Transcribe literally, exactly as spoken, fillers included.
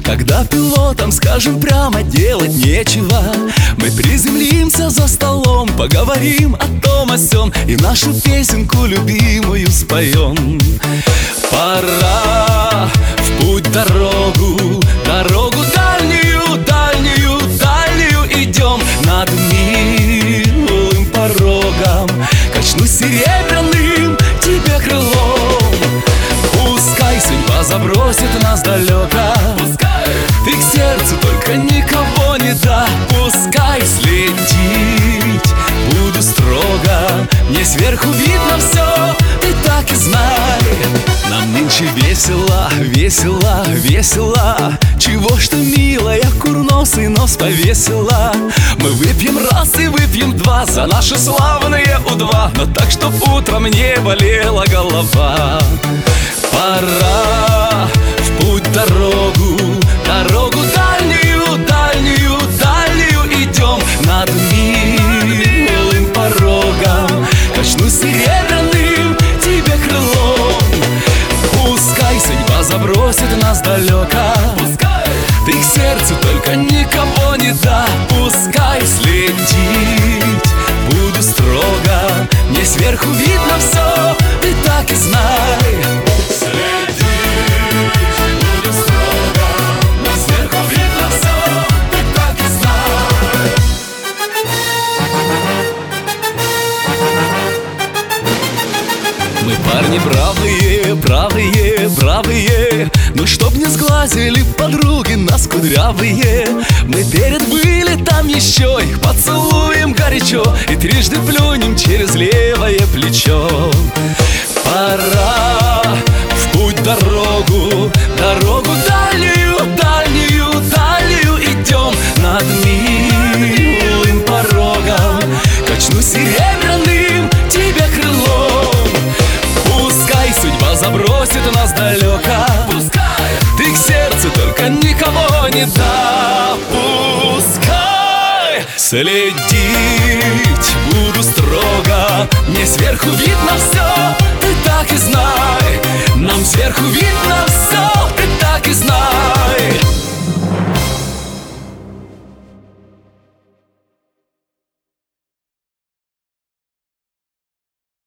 Когда пилотам скажем прямо, делать нечего, мы приземлимся за столом, поговорим о том о сём и нашу песенку любимую споем. Пора в путь дорогу, дорогу дальнюю, дальнюю, дальнюю идем. Над милым порогом качнусь серебряным тебе крылом. Пускай судьба забросит нас далеко, пускай ты к сердцу только никого не да. Пускай следить буду строго, мне сверху видно все, ты так и знай. Нам нынче весело, весело, весело. Чего ж ты, милая, курносый нос повесила? Мы выпьем раз и выпьем два за наши славные У-два, но так, чтоб утром не болела голова. Пора в путь дорогу, дорогу дальнюю, дальнюю, дальнюю идем. Над милым порогом качнусь серебряным тебе крылом. Пускай судьба забросит нас далеко, пускай ты к сердцу только никого не да. Пускай следить буду строго, мне сверху видно все, ты так и знай. Мы парни бравые, бравые, бравые, но чтоб не сглазили подруги нас кудрявые. Мы перед вылетом еще их поцелуем горячо и трижды плюнем через левое плечо. Пора в путь дорогу, дорогу дальнюю, дальнюю, дальнюю идем. Над милым порогом качнусь серебряным тебе крылом. Пускай судьба забросит нас далеко, пускай ты к сердцу только никого не да. Пускай следить буду строго, мне сверху видно все, ты так и знай. Нам сверху видно все, ты так и знай.